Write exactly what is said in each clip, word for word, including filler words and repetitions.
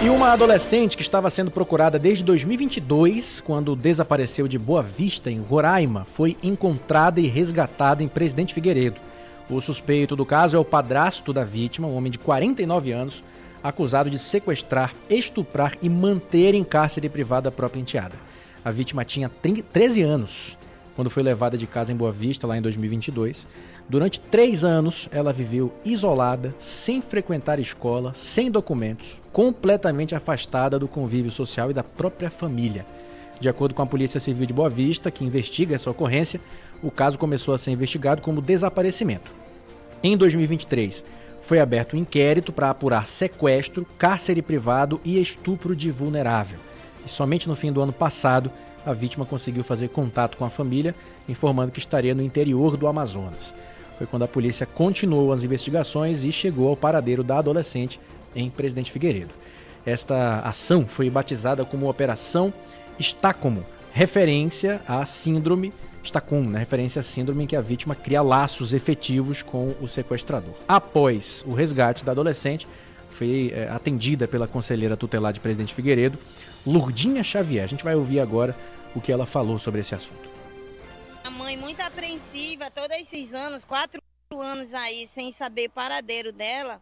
E uma adolescente que estava sendo procurada desde dois mil e vinte e dois, quando desapareceu de Boa Vista, em Roraima, foi encontrada e resgatada em Presidente Figueiredo. O suspeito do caso é o padrasto da vítima, um homem de quarenta e nove anos, acusado de sequestrar, estuprar e manter em cárcere privado a própria enteada. A vítima tinha treze anos quando foi levada de casa em Boa Vista, lá em dois mil e vinte e dois. Durante três anos, ela viveu isolada, sem frequentar escola, sem documentos, completamente afastada do convívio social e da própria família. De acordo com a Polícia Civil de Boa Vista, que investiga essa ocorrência, o caso começou a ser investigado como desaparecimento. Em dois mil e vinte e três, foi aberto um inquérito para apurar sequestro, cárcere privado e estupro de vulnerável. E somente no fim do ano passado, a vítima conseguiu fazer contato com a família, informando que estaria no interior do Amazonas. Foi quando a polícia continuou as investigações e chegou ao paradeiro da adolescente em Presidente Figueiredo. Esta ação foi batizada como Operação Estocolmo, referência à síndrome Estocolmo, né? referência à síndrome em que a vítima cria laços efetivos com o sequestrador. Após o resgate da adolescente, foi é, atendida pela conselheira tutelar de Presidente Figueiredo, Lurdinha Xavier. A gente vai ouvir agora o que ela falou sobre esse assunto. A mãe muito apreensiva, todos esses anos, quatro anos aí, sem saber o paradeiro dela,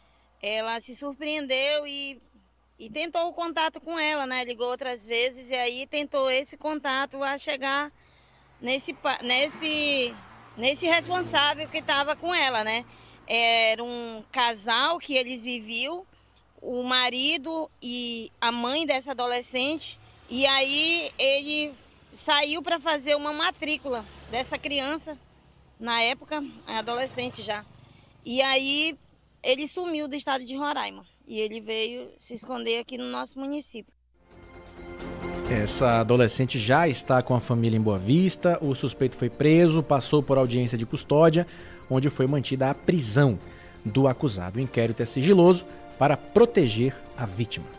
ela se surpreendeu e, e tentou o contato com ela, né? Ligou outras vezes e aí tentou esse contato a chegar nesse, nesse, nesse responsável que estava com ela, né? Era um casal que eles viviam, o marido e a mãe dessa adolescente, e aí ele saiu para fazer uma matrícula dessa criança, na época, adolescente já. E aí ele sumiu do estado de Roraima e ele veio se esconder aqui no nosso município. Essa adolescente já está com a família em Boa Vista, o suspeito foi preso, passou por audiência de custódia, onde foi mantida a prisão do acusado. O inquérito é sigiloso para proteger a vítima.